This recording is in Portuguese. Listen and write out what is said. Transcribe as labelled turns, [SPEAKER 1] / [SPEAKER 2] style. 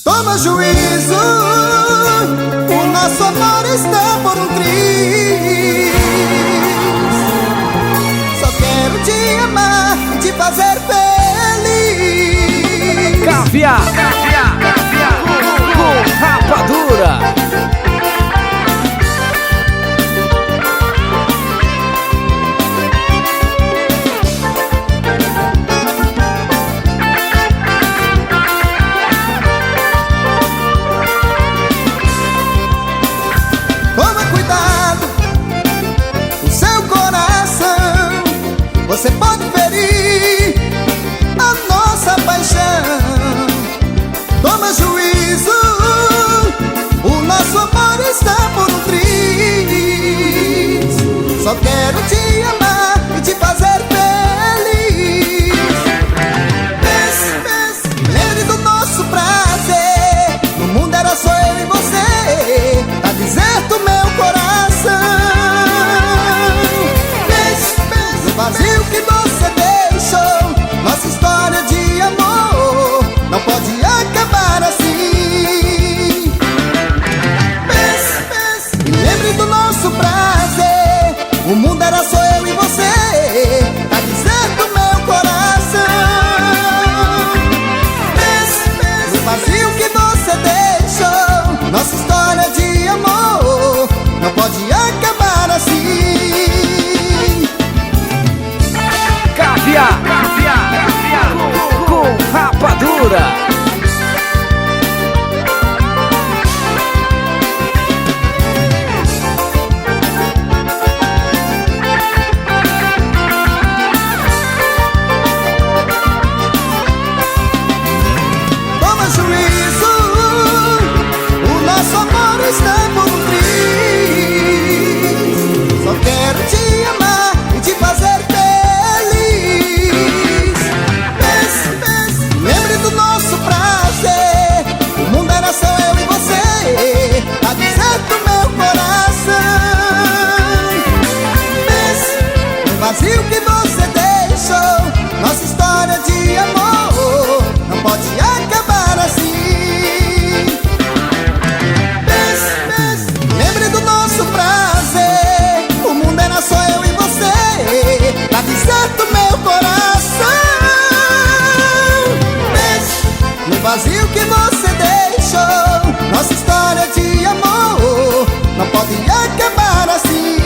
[SPEAKER 1] Toma juízo, o nosso amor está por um triz. Só quero te amar e te fazer feliz.
[SPEAKER 2] Caviar com rapadura.
[SPEAKER 1] Toma cuidado, o seu coração, você pode ferir a nossa paixão. Toma juízo, o nosso amor está por um triz. Só quero te amar e te fazer feliz. Pense, lembre do nosso prazer. No mundo era só eu e você. Tá deserto meu coração. Pense, no vazio que você deixou. Nossa história de amor não pode acabar assim. Pense, e lembre do nosso prazer. O mundo era só eu e você. Tá deserto meu coração. Pense, no vazio que você deixou. Nossa história de amor não pode acabar assim.
[SPEAKER 2] Caviar com rapadura.
[SPEAKER 1] Toma juízo, o nosso amor está por um triz. Só quero te amar e te fazer feliz. Pense, lembre do nosso prazer. O mundo era só eu e você. Tá deserto meu coração. Pense, no vazio que você deixou. Nossa história de amor não pode acabar assim. Pense, lembre do nosso prazer. O mundo era só eu e você. Tá deserto meu coração. Pense, no vazio que você deixou. Nossa história de amor não pode acabar assim.